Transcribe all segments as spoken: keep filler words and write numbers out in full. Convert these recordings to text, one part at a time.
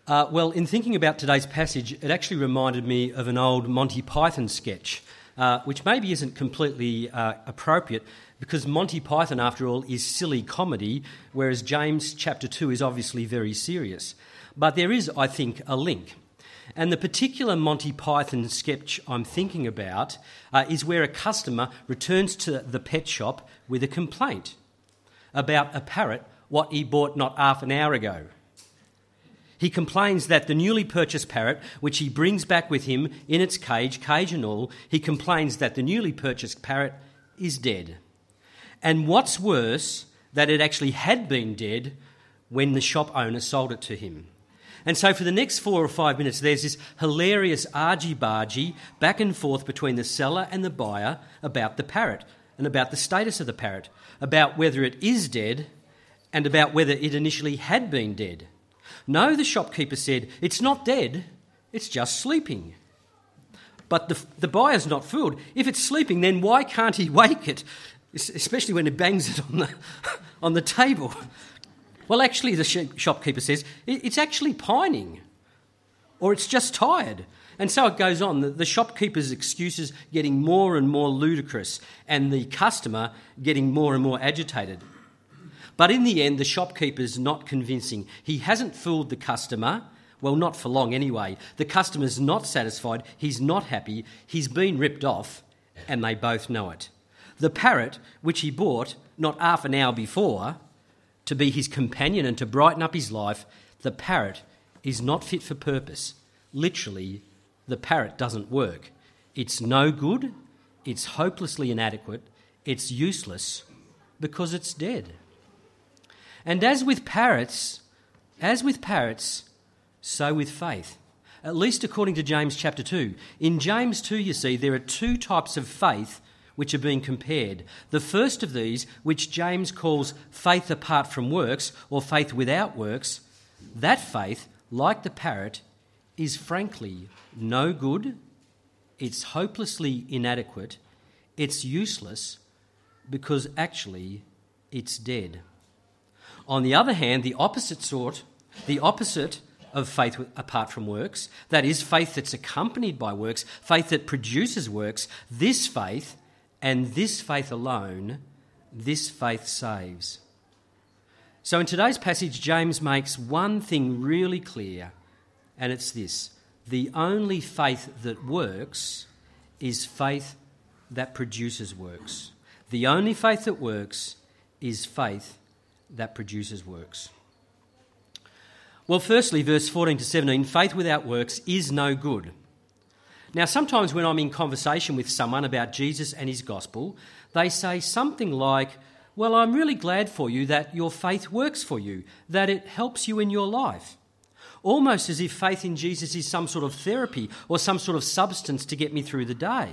Uh, well, in thinking about today's passage, it actually reminded me of an old Monty Python sketch, uh, which maybe isn't completely uh, appropriate, because Monty Python, after all, is silly comedy, whereas James chapter two is obviously very serious. But there is, I think, a link. And the particular Monty Python sketch I'm thinking about uh, is where a customer returns to the pet shop with a complaint about a parrot what he bought not half an hour ago. He complains that the newly purchased parrot, which he brings back with him in its cage, cage and all, he complains that the newly purchased parrot is dead. And what's worse, that it actually had been dead when the shop owner sold it to him. And so for the next four or five minutes, there's this hilarious argy-bargy back and forth between the seller and the buyer about the parrot and about the status of the parrot, about whether it is dead and about whether it initially had been dead. No, the shopkeeper said, it's not dead, it's just sleeping. But the, the buyer's not fooled. If it's sleeping, then why can't he wake it, especially when he bangs it on the, on the table? Well, actually, the shopkeeper says, it's actually pining, or it's just tired. And so it goes on, the, the shopkeeper's excuses getting more and more ludicrous, and the customer getting more and more agitated. But in the end, the shopkeeper's not convincing. He hasn't fooled the customer, well, not for long anyway. The customer's not satisfied, he's not happy, he's been ripped off, and they both know it. The parrot, which he bought not half an hour before to be his companion and to brighten up his life, the parrot is not fit for purpose. Literally, the parrot doesn't work. It's no good, it's hopelessly inadequate, it's useless because it's dead. And as with parrots, as with parrots, so with faith. At least according to James chapter two. In James two, you see, there are two types of faith which are being compared. The first of these, which James calls faith apart from works, or faith without works, that faith, like the parrot, is frankly no good, it's hopelessly inadequate, it's useless, because actually it's dead. On the other hand, the opposite sort, the opposite of faith apart from works, that is, faith that's accompanied by works, faith that produces works, this faith, and this faith alone, this faith saves. So in today's passage, James makes one thing really clear, and it's this: the only faith that works is faith that produces works. The only faith that works is faith that produces works. Well, firstly, verse fourteen to seventeen, faith without works is no good. Now, sometimes when I'm in conversation with someone about Jesus and his gospel, they say something like, well, I'm really glad for you that your faith works for you, that it helps you in your life. Almost as if faith in Jesus is some sort of therapy or some sort of substance to get me through the day.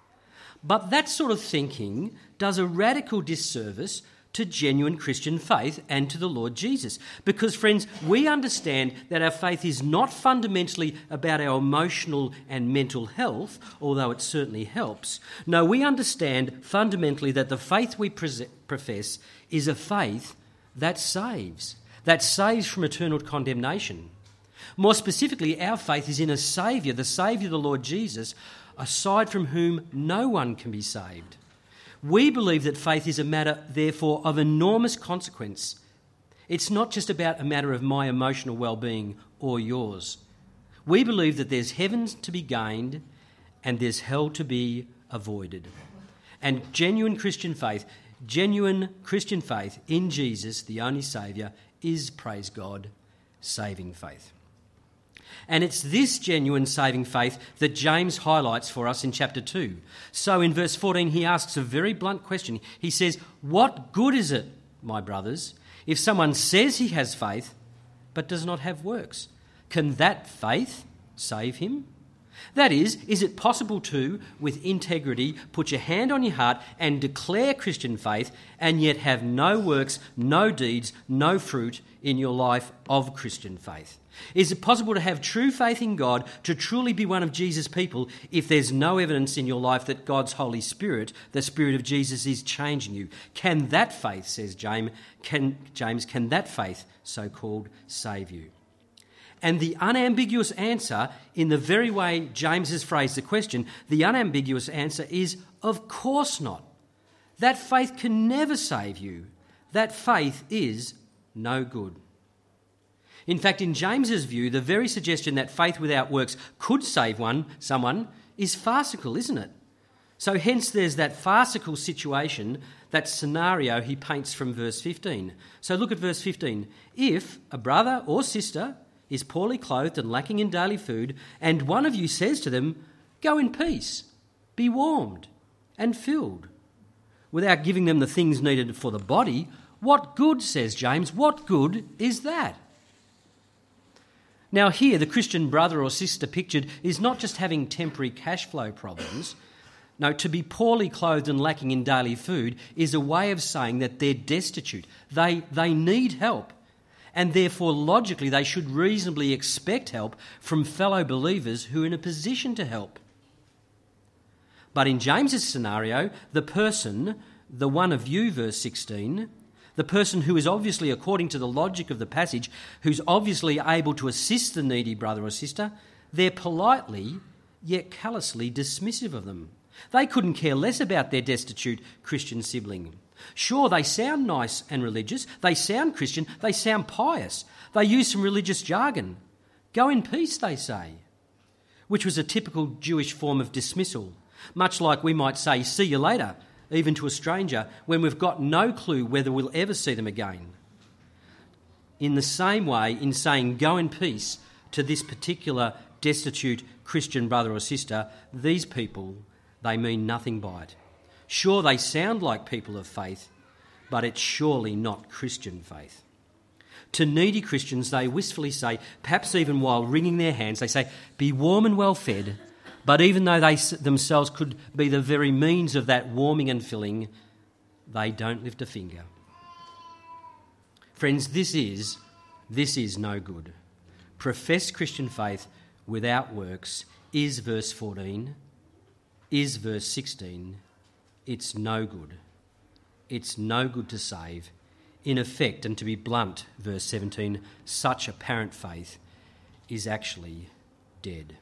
But that sort of thinking does a radical disservice to genuine Christian faith and to the Lord Jesus. Because, friends, we understand that our faith is not fundamentally about our emotional and mental health, although it certainly helps. No, we understand fundamentally that the faith we profess is a faith that saves, that saves from eternal condemnation. More specifically, our faith is in a Saviour, the Saviour, the Lord Jesus, aside from whom no one can be saved. We believe that faith is a matter, therefore, of enormous consequence. It's not just about a matter of my emotional well-being or yours. We believe that there's heaven to be gained and there's hell to be avoided. And genuine Christian faith, genuine Christian faith in Jesus, the only Saviour, is, praise God, saving faith. And it's this genuine saving faith that James highlights for us in chapter two. So in verse fourteen, he asks a very blunt question. He says, what good is it, my brothers, if someone says he has faith but does not have works? Can that faith save him? That is, is it possible to, with integrity, put your hand on your heart and declare Christian faith and yet have no works, no deeds, no fruit in your life of Christian faith? Is it possible to have true faith in God, to truly be one of Jesus' people, if there's no evidence in your life that God's Holy Spirit, the Spirit of Jesus, is changing you? Can that faith, says James, can, James, can that faith, so-called, save you? And the unambiguous answer, in the very way James has phrased the question, the unambiguous answer is, of course not. That faith can never save you. That faith is no good. In fact, in James's view, the very suggestion that faith without works could save one, someone, is farcical, isn't it? So hence there's that farcical situation, that scenario he paints from verse fifteen. So look at verse fifteen. If a brother or sister is poorly clothed and lacking in daily food, and one of you says to them, "Go in peace, be warmed and filled," without giving them the things needed for the body, what good, says James, what good is that? Now here, the Christian brother or sister pictured is not just having temporary cash flow problems. No, to be poorly clothed and lacking in daily food is a way of saying that they're destitute. They, they need help, and therefore logically they should reasonably expect help from fellow believers who are in a position to help. But in James's scenario, the person, the one of you, verse sixteen, the person who is obviously, according to the logic of the passage, who's obviously able to assist the needy brother or sister, they're politely yet callously dismissive of them. They couldn't care less about their destitute Christian sibling. Sure, they sound nice and religious, they sound Christian, they sound pious, they use some religious jargon. Go in peace, they say, which was a typical Jewish form of dismissal, much like we might say, see you later, even to a stranger, when we've got no clue whether we'll ever see them again. In the same way, in saying go in peace to this particular destitute Christian brother or sister, these people, they mean nothing by it. Sure, they sound like people of faith, but it's surely not Christian faith. To needy Christians, they wistfully say, perhaps even while wringing their hands, they say, be warm and well fed, but even though they themselves could be the very means of that warming and filling, they don't lift a finger. Friends, this is, this is no good. Professed Christian faith without works is, verse fourteen, is verse sixteen, it's no good. It's no good to save. In effect, and to be blunt, verse seventeen, such apparent faith is actually dead.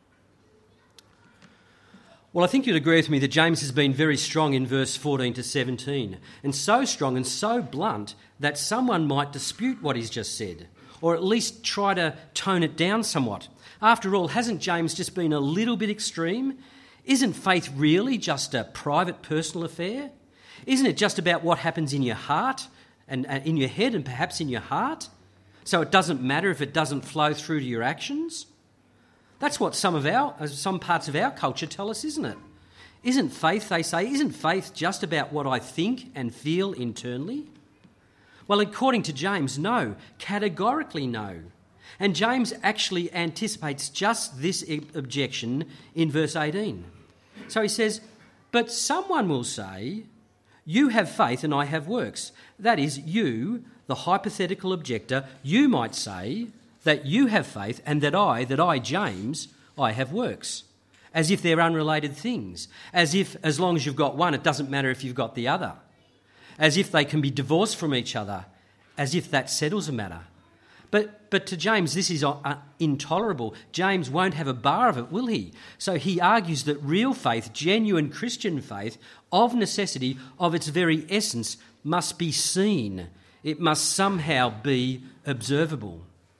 Well, I think you'd agree with me that James has been very strong in verse fourteen to seventeen, and so strong and so blunt that someone might dispute what he's just said, or at least try to tone it down somewhat. After all, hasn't James just been a little bit extreme? Isn't faith really just a private, personal affair? Isn't it just about what happens in your heart and in your head and perhaps in your heart? So it doesn't matter if it doesn't flow through to your actions? That's what some of our, some parts of our culture tell us, isn't it? Isn't faith, they say, isn't faith just about what I think and feel internally? Well, according to James, no, categorically no. And James actually anticipates just this objection in verse eighteen. So he says, but someone will say, you have faith and I have works. That is, you, the hypothetical objector, you might say that you have faith and that I, that I, James, I have works. As if they're unrelated things. As if, as long as you've got one, it doesn't matter if you've got the other. As if they can be divorced from each other. As if that settles a matter. But but to James, this is uh, intolerable. James won't have a bar of it, will he? So he argues that real faith, genuine Christian faith, of necessity, of its very essence, must be seen. It must somehow be observable.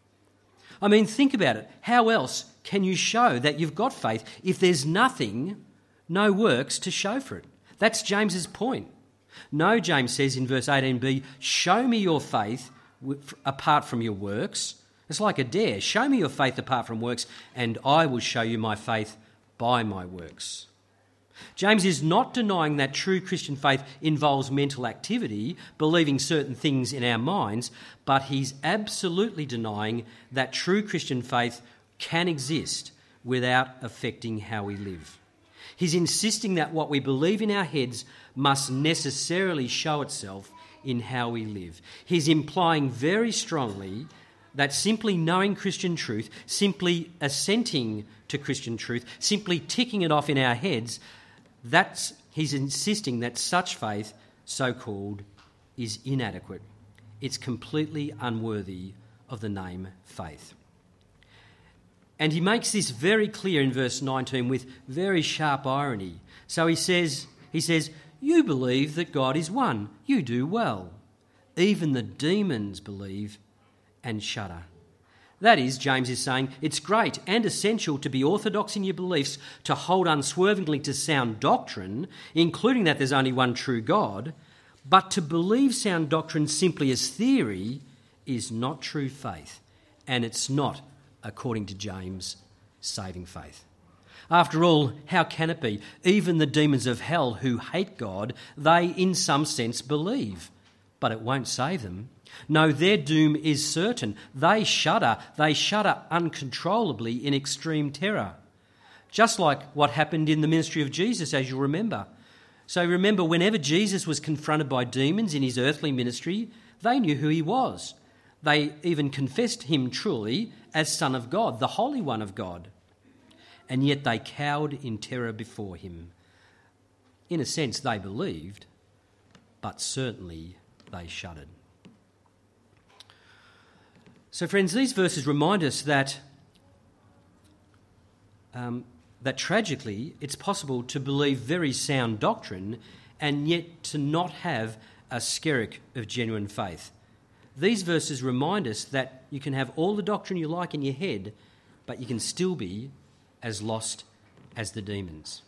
I mean, think about it. How else can you show that you've got faith if there's nothing, no works to show for it? That's James's point. No, James says in verse eighteen b, show me your faith apart from your works. It's like a dare. Show me your faith apart from works, and I will show you my faith by my works. James is not denying that true Christian faith involves mental activity, believing certain things in our minds, but he's absolutely denying that true Christian faith can exist without affecting how we live. He's insisting that what we believe in our heads must necessarily show itself in how we live. He's implying very strongly that simply knowing Christian truth, simply assenting to Christian truth, simply ticking it off in our heads, that's, he's insisting that such faith, so-called, is inadequate. It's completely unworthy of the name faith. And he makes this very clear in verse nineteen with very sharp irony. So he says, he says, "You believe that God is one. You do well. Even the demons believe and shudder." That is, James is saying, it's great and essential to be orthodox in your beliefs, to hold unswervingly to sound doctrine, including that there's only one true God, but to believe sound doctrine simply as theory is not true faith, and it's not, according to James, saving faith. After all, how can it be? Even the demons of hell who hate God, they in some sense believe, but it won't save them. No, their doom is certain. They shudder. They shudder uncontrollably in extreme terror. Just like what happened in the ministry of Jesus, as you'll remember. So remember, whenever Jesus was confronted by demons in his earthly ministry, they knew who he was. They even confessed him truly as Son of God, the Holy One of God. And yet they cowered in terror before him. In a sense, they believed, but certainly they shuddered. So friends, these verses remind us that, um, that tragically it's possible to believe very sound doctrine and yet to not have a skerrick of genuine faith. These verses remind us that you can have all the doctrine you like in your head, but you can still be as lost as the demons.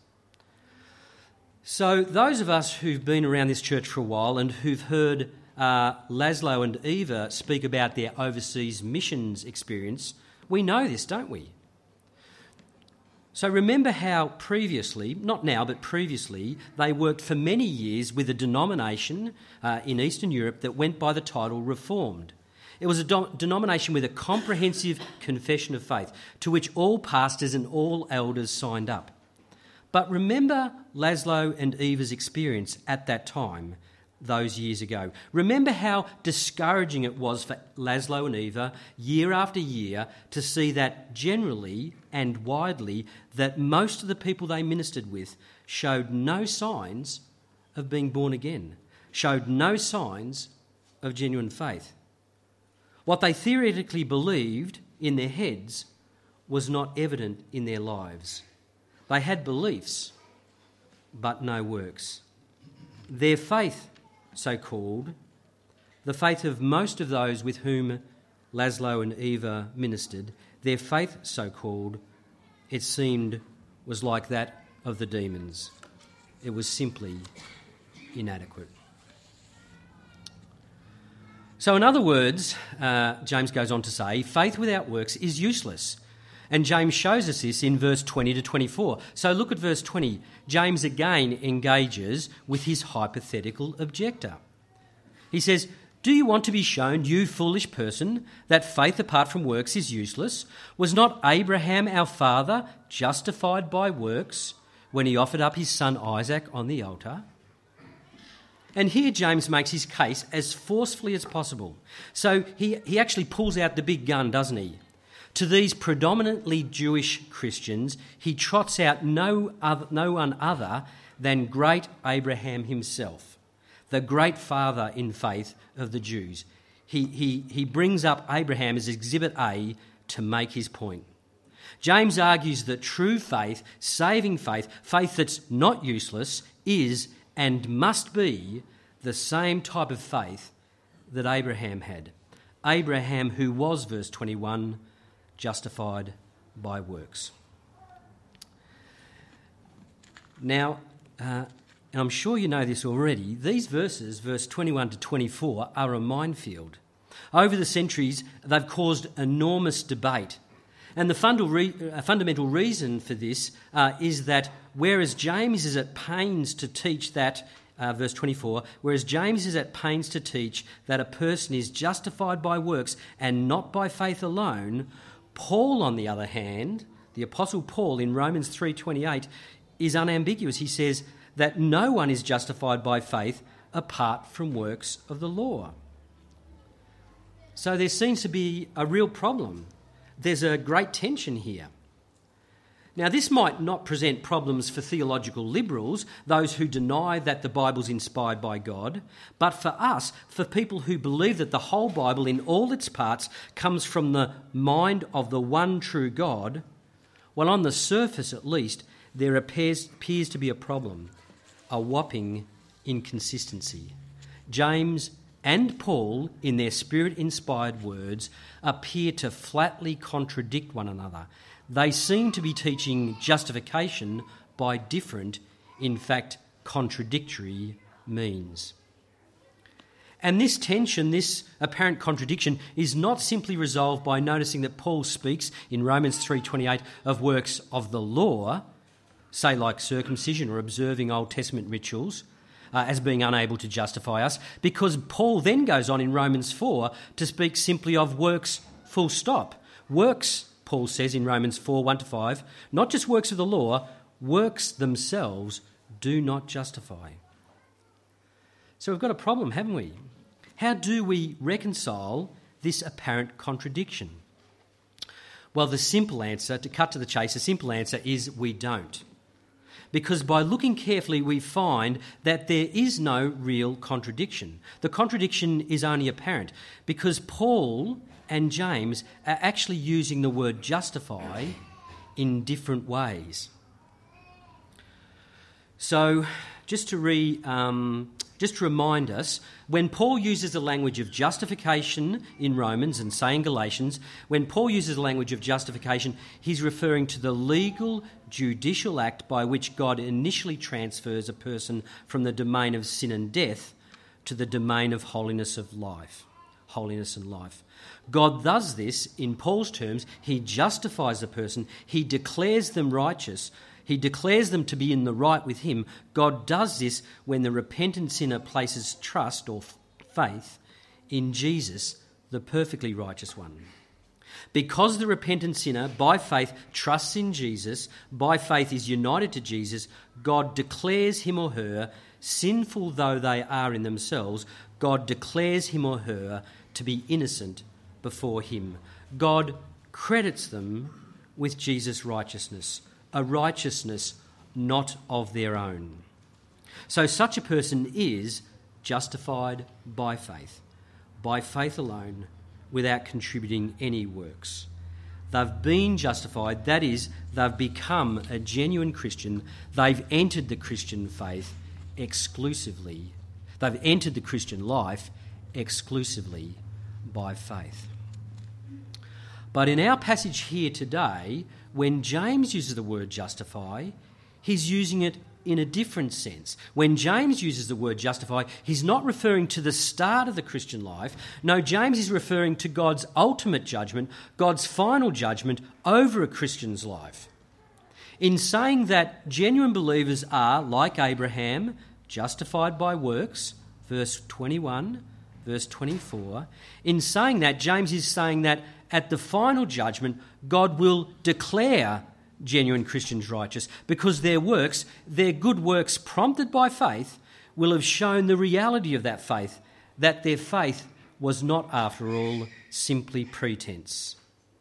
So those of us who've been around this church for a while and who've heard uh, Laszlo and Eva speak about their overseas missions experience, we know this, don't we? So remember how previously, not now but previously, they worked for many years with a denomination uh, in Eastern Europe that went by the title Reformed. It was a do- denomination with a comprehensive confession of faith to which all pastors and all elders signed up. But remember Laszlo and Eva's experience at that time, those years ago. Remember how discouraging it was for Laszlo and Eva year after year to see that generally and widely that most of the people they ministered with showed no signs of being born again, showed no signs of genuine faith. What they theoretically believed in their heads was not evident in their lives. They had beliefs, but no works. Their faith, so-called, the faith of most of those with whom Laszlo and Eva ministered, their faith, so-called, it seemed, was like that of the demons. It was simply inadequate. So in other words, uh, James goes on to say, faith without works is useless. And James shows us this in verse twenty to twenty-four. So look at verse twenty. James again engages with his hypothetical objector. He says, "Do you want to be shown, you foolish person, that faith apart from works is useless? Was not Abraham our father justified by works when he offered up his son Isaac on the altar?" And here James makes his case as forcefully as possible. So he, he actually pulls out the big gun, doesn't he? To these predominantly Jewish Christians, he trots out no, other, no one other than great Abraham himself, the great father in faith of the Jews. He, he, he brings up Abraham as Exhibit A to make his point. James argues that true faith, saving faith, faith that's not useless, is and must be the same type of faith that Abraham had. Abraham who was, verse twenty-one, justified by works. Now, uh, and I'm sure you know this already, these verses, verse twenty-one to twenty-four, are a minefield. Over the centuries, they've caused enormous debate. And the fundamental, re- uh, fundamental reason for this uh, is that whereas James is at pains to teach that, uh, verse twenty-four, whereas James is at pains to teach that a person is justified by works and not by faith alone, Paul, on the other hand, the Apostle Paul in Romans three twenty-eight, is unambiguous. He says that no one is justified by faith apart from works of the law. So there seems to be a real problem. There's a great tension here. Now, this might not present problems for theological liberals, those who deny that the Bible's inspired by God, but for us, for people who believe that the whole Bible in all its parts comes from the mind of the one true God, well, on the surface at least, there appears, appears to be a problem, a whopping inconsistency. James and Paul, in their Spirit-inspired words, appear to flatly contradict one another. They seem to be teaching justification by different, in fact, contradictory means. And this tension, this apparent contradiction, is not simply resolved by noticing that Paul speaks in Romans three twenty-eight of works of the law, say like circumcision or observing Old Testament rituals, uh, as being unable to justify us, because Paul then goes on in Romans four to speak simply of works full stop. Works, Paul says in Romans four, one to five, not just works of the law, works themselves do not justify. So we've got a problem, haven't we? How do we reconcile this apparent contradiction? Well, the simple answer, to cut to the chase, the simple answer is we don't. Because by looking carefully, we find that there is no real contradiction. The contradiction is only apparent because Paul and James are actually using the word justify in different ways. So, just to re, um, just to remind us, when Paul uses the language of justification in Romans and say in Galatians, when Paul uses the language of justification, he's referring to the legal judicial act by which God initially transfers a person from the domain of sin and death to the domain of holiness of life, holiness and life. God does this in Paul's terms. He justifies the person. He declares them righteous. He declares them to be in the right with him. God does this when the repentant sinner places trust or faith in Jesus, the perfectly righteous one. Because the repentant sinner, by faith, trusts in Jesus, by faith is united to Jesus, God declares him or her, sinful though they are in themselves, God declares him or her to be innocent before him. God credits them with Jesus' righteousness, a righteousness not of their own. So such a person is justified by faith, by faith alone, without contributing any works. They've been justified, that is, they've become a genuine Christian. They've entered the Christian faith exclusively. They've entered the Christian life exclusively by faith. But in our passage here today, when James uses the word justify, he's using it in a different sense. When James uses the word justify, he's not referring to the start of the Christian life. No, James is referring to God's ultimate judgment, God's final judgment over a Christian's life. In saying that genuine believers are, like Abraham, justified by works, verse twenty-one, verse twenty-four, in saying that, James is saying that at the final judgment, God will declare genuine Christians righteous because their works, their good works prompted by faith, will have shown the reality of that faith, that their faith was not, after all, simply pretense.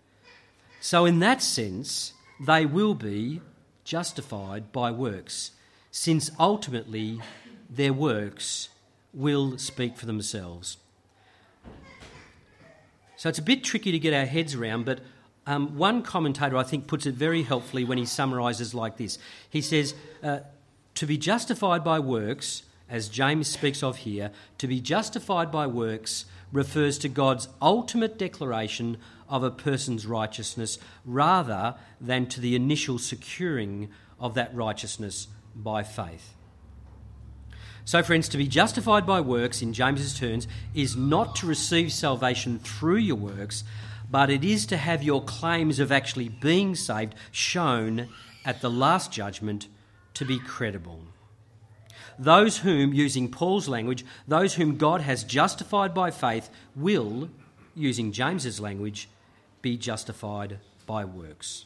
So in that sense, they will be justified by works, since ultimately their works will speak for themselves. So it's a bit tricky to get our heads around, but um, one commentator, I think, puts it very helpfully when he summarises like this. He says, uh, to be justified by works, as James speaks of here, to be justified by works refers to God's ultimate declaration of a person's righteousness rather than to the initial securing of that righteousness by faith. So, friends, to be justified by works, in James's terms, is not to receive salvation through your works, but it is to have your claims of actually being saved shown at the last judgment to be credible. Those whom, using Paul's language, those whom God has justified by faith will, using James's language, be justified by works.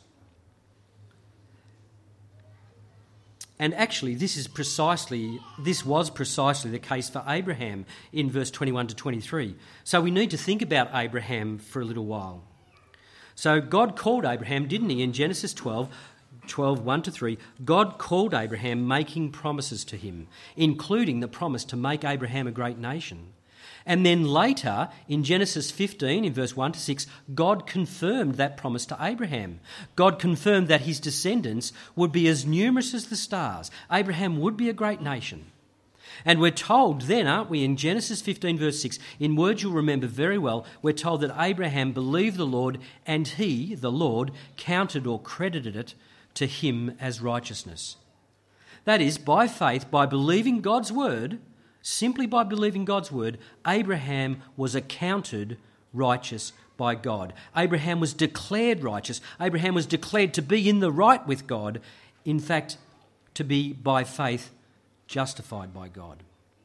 And actually, this is precisely, this was precisely the case for Abraham in verse twenty-one to twenty-three. So we need to think about Abraham for a little while. So God called Abraham, didn't he, in Genesis twelve, twelve, one to three, God called Abraham, making promises to him, including the promise to make Abraham a great nation. And then later, in Genesis fifteen, in verse one to six, God confirmed that promise to Abraham. God confirmed that his descendants would be as numerous as the stars. Abraham would be a great nation. And we're told then, aren't we, in Genesis fifteen, verse six, in words you'll remember very well, we're told that Abraham believed the Lord, and he, the Lord, counted or credited it to him as righteousness. That is, by faith, by believing God's word, simply by believing God's word, Abraham was accounted righteous by God. Abraham was declared righteous. Abraham was declared to be in the right with God. In fact, to be by faith justified by God.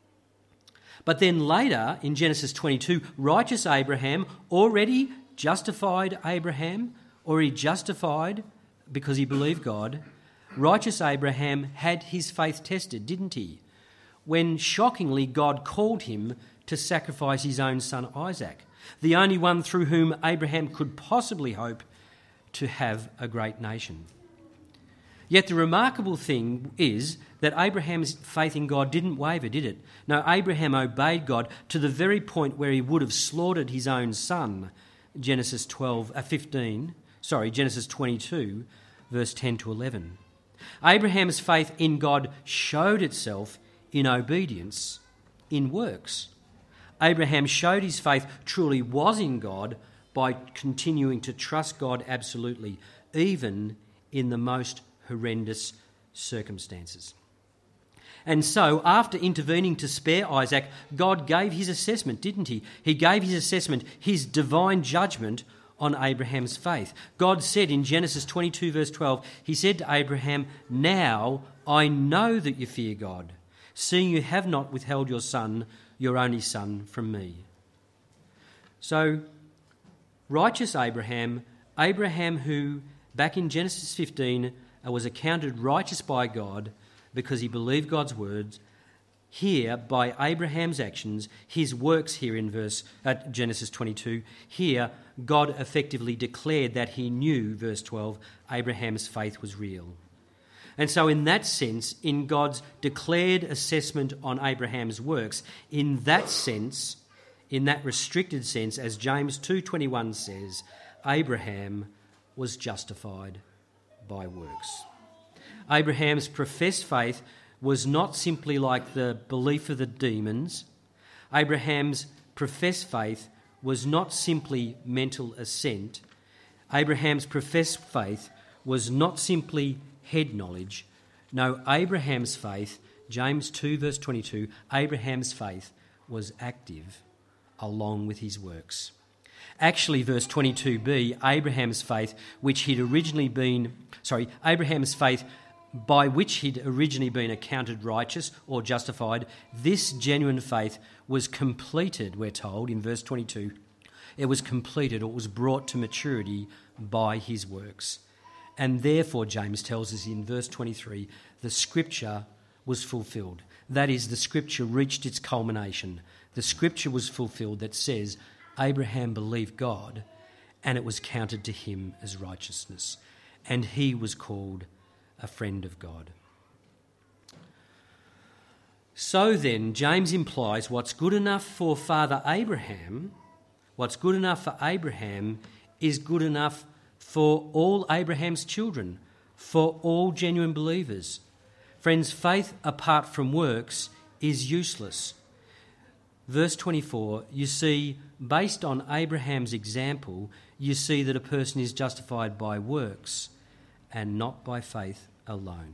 But then later, in Genesis twenty-two, righteous Abraham, already justified Abraham, already justified because he believed God, righteous Abraham had his faith tested, didn't he? When shockingly God called him to sacrifice his own son Isaac, the only one through whom Abraham could possibly hope to have a great nation. Yet the remarkable thing is that Abraham's faith in God didn't waver, did it? No, Abraham obeyed God to the very point where he would have slaughtered his own son. Genesis twelve, uh, fifteen, sorry, Genesis twenty-two, verse ten to eleven. Abraham's faith in God showed itself in obedience, in works. Abraham showed his faith truly was in God by continuing to trust God absolutely, even in the most horrendous circumstances. And so, after intervening to spare Isaac, God gave his assessment, didn't he? He gave his assessment, his divine judgment on Abraham's faith. God said in Genesis twenty-two, verse twelve, he said to Abraham, "Now I know that you fear God, seeing you have not withheld your son, your only son, from me." So, righteous Abraham, Abraham who, back in Genesis fifteen, was accounted righteous by God because he believed God's words, here, by Abraham's actions, his works here in verse at Genesis twenty-two, here God effectively declared that he knew, verse twelve, Abraham's faith was real. And so in that sense, in God's declared assessment on Abraham's works, in that sense, in that restricted sense, as James two twenty-one says, Abraham was justified by works. Abraham's professed faith was not simply like the belief of the demons. Abraham's professed faith was not simply mental assent. Abraham's professed faith was not simply head knowledge. No, Abraham's faith, James two verse twenty-two, Abraham's faith was active along with his works. Actually, verse twenty-two b, Abraham's faith, which he'd originally been, sorry, Abraham's faith by which he'd originally been accounted righteous or justified, this genuine faith was completed, we're told, in verse twenty-two. It was completed, or it was brought to maturity by his works. And therefore, James tells us in verse twenty-three, the scripture was fulfilled. That is, the scripture reached its culmination. The scripture was fulfilled that says, Abraham believed God, and it was counted to him as righteousness, and he was called a friend of God. So then, James implies what's good enough for Father Abraham, what's good enough for Abraham is good enough for all Abraham's children, for all genuine believers. Friends, faith apart from works is useless. Verse twenty-four, you see, based on Abraham's example, you see that a person is justified by works and not by faith alone.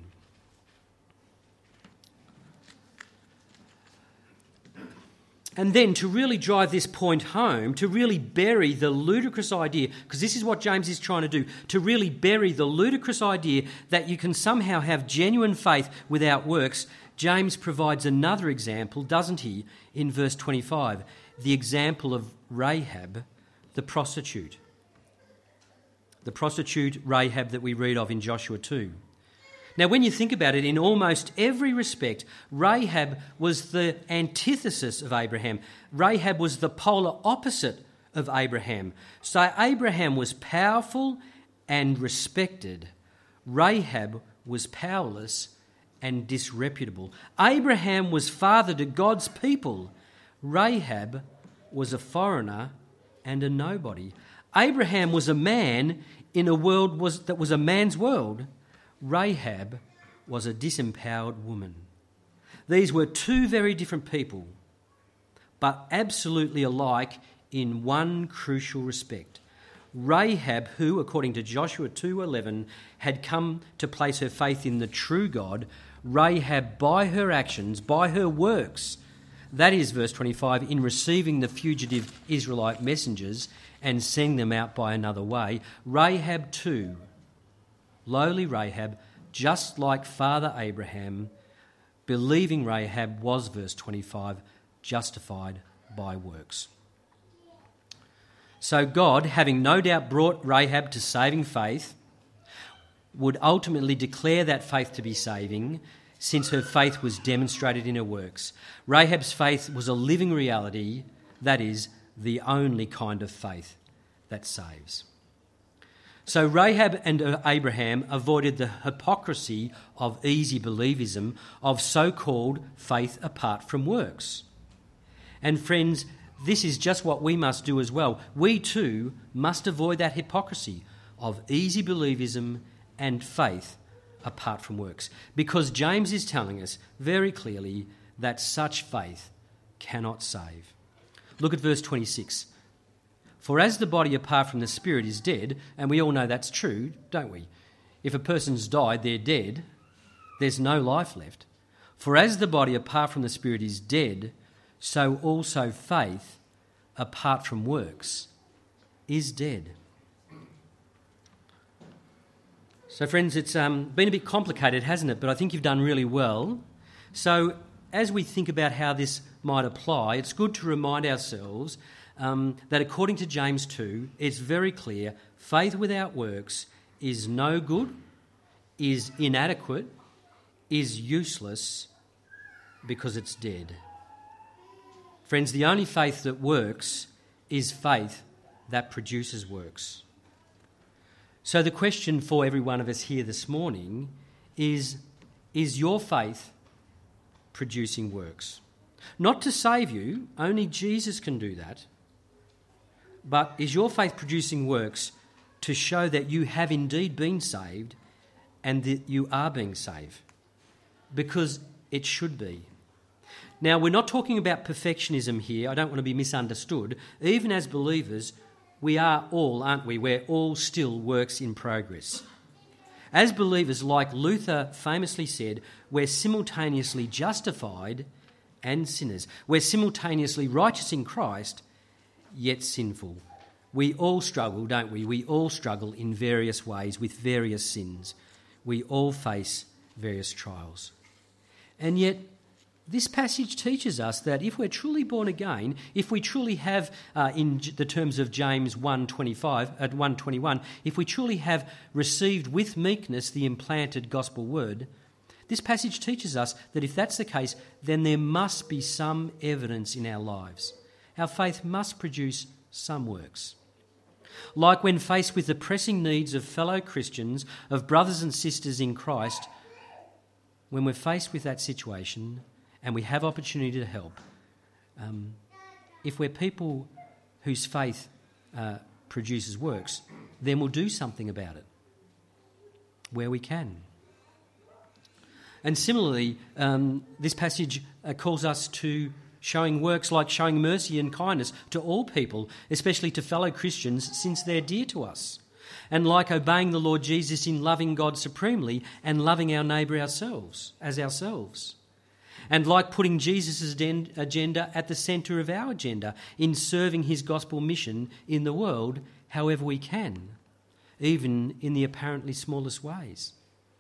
And then to really drive this point home, to really bury the ludicrous idea, because this is what James is trying to do, to really bury the ludicrous idea that you can somehow have genuine faith without works, James provides another example, doesn't he, in verse twenty-five, the example of Rahab, the prostitute. The prostitute Rahab that we read of in Joshua two. Now, when you think about it, in almost every respect, Rahab was the antithesis of Abraham. Rahab was the polar opposite of Abraham. So Abraham was powerful and respected. Rahab was powerless and disreputable. Abraham was father to God's people. Rahab was a foreigner and a nobody. Abraham was a man in a world was, that was a man's world. Rahab was a disempowered woman. These were two very different people, but absolutely alike in one crucial respect. Rahab, who, according to Joshua two eleven, had come to place her faith in the true God, Rahab, by her actions, by her works, that is, verse twenty-five, in receiving the fugitive Israelite messengers and sending them out by another way, Rahab too, lowly Rahab, just like Father Abraham, believing Rahab was, verse twenty-five, justified by works. So God, having no doubt brought Rahab to saving faith, would ultimately declare that faith to be saving, since her faith was demonstrated in her works. Rahab's faith was a living reality, that is, the only kind of faith that saves. So Rahab and Abraham avoided the hypocrisy of easy believism, of so-called faith apart from works. And friends, this is just what we must do as well. We too must avoid that hypocrisy of easy believism and faith apart from works, because James is telling us very clearly that such faith cannot save. Look at verse twenty-six. For as the body apart from the spirit is dead, and we all know that's true, don't we? If a person's died, they're dead. There's no life left. For as the body apart from the spirit is dead, so also faith, apart from works, is dead. So friends, it's um, been a bit complicated, hasn't it? But I think you've done really well. So as we think about how this might apply, it's good to remind ourselves um, that according to James two, it's very clear, faith without works is no good, is inadequate, is useless, because it's dead. Friends, the only faith that works is faith that produces works. So the question for every one of us here this morning is, is your faith producing works? Not to save you, only Jesus can do that, but is your faith producing works to show that you have indeed been saved and that you are being saved? Because it should be. Now, we're not talking about perfectionism here. I don't want to be misunderstood. Even as believers, we are all, aren't we? We're all still works in progress. As believers, like Luther famously said, we're simultaneously justified and sinners. We're simultaneously righteous in Christ, yet sinful. We all struggle, don't we? We all struggle in various ways with various sins. We all face various trials. And yet, this passage teaches us that if we're truly born again, if we truly have, uh, in the terms of James one twenty-five, at one twenty-one, if we truly have received with meekness the implanted gospel word, this passage teaches us that if that's the case, then there must be some evidence in our lives. Our faith must produce some works. Like when faced with the pressing needs of fellow Christians, of brothers and sisters in Christ, when we're faced with that situation and we have opportunity to help, um, if we're people whose faith uh, produces works, then we'll do something about it where we can. And similarly, um, this passage uh, calls us to showing works like showing mercy and kindness to all people, especially to fellow Christians, since they're dear to us. And like obeying the Lord Jesus in loving God supremely and loving our neighbour ourselves, as ourselves. And like putting Jesus' agenda at the centre of our agenda in serving his gospel mission in the world however we can, even in the apparently smallest ways.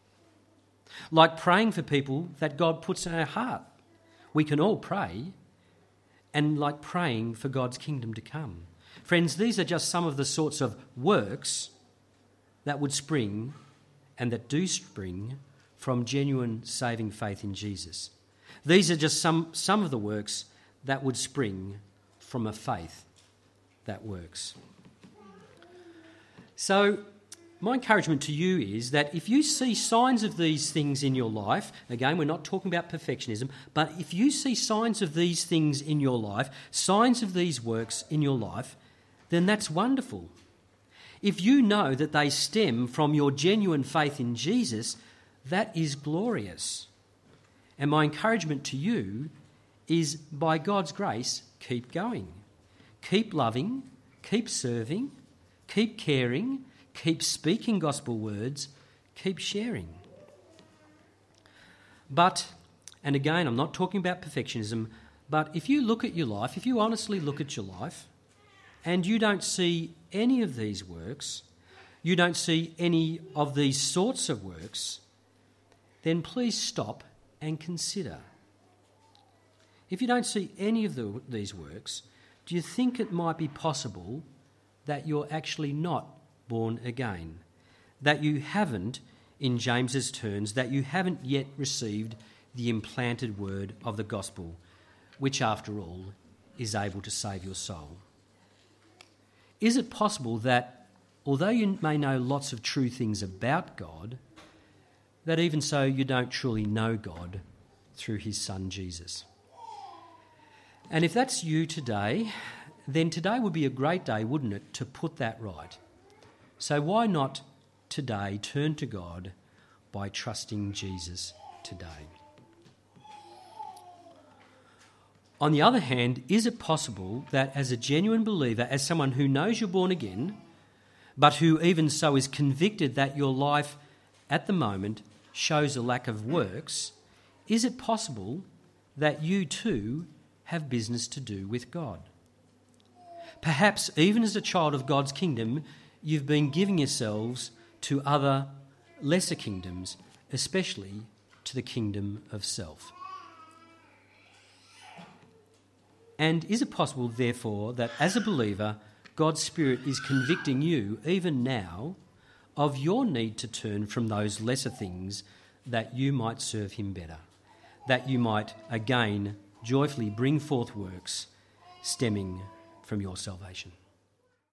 Like praying for people that God puts in our heart. We can all pray, and like praying for God's kingdom to come. Friends, these are just some of the sorts of works that would spring, and that do spring, from genuine saving faith in Jesus. These are just some, some of the works that would spring from a faith that works. So, my encouragement to you is that if you see signs of these things in your life, again, we're not talking about perfectionism, but if you see signs of these things in your life, signs of these works in your life, then that's wonderful. If you know that they stem from your genuine faith in Jesus, that is glorious. And my encouragement to you is, by God's grace, keep going. Keep loving, keep serving, keep caring, keep speaking gospel words, keep sharing. But, and again, I'm not talking about perfectionism, but if you look at your life, if you honestly look at your life, and you don't see any of these works, you don't see any of these sorts of works, then please stop and consider. If you don't see any of the, these works, do you think it might be possible that you're actually not born again? That you haven't, in James's terms, that you haven't yet received the implanted word of the gospel, which after all is able to save your soul? Is it possible that, although you may know lots of true things about God, that even so you don't truly know God through his Son Jesus? And if that's you today, then today would be a great day, wouldn't it, to put that right? So why not today turn to God by trusting Jesus today? On the other hand, is it possible that as a genuine believer, as someone who knows you're born again, but who even so is convicted that your life at the moment shows a lack of works, is it possible that you too have business to do with God? Perhaps even as a child of God's kingdom, you've been giving yourselves to other lesser kingdoms, especially to the kingdom of self. And is it possible, therefore, that as a believer, God's Spirit is convicting you, even now, of your need to turn from those lesser things that you might serve him better, that you might again joyfully bring forth works stemming from your salvation?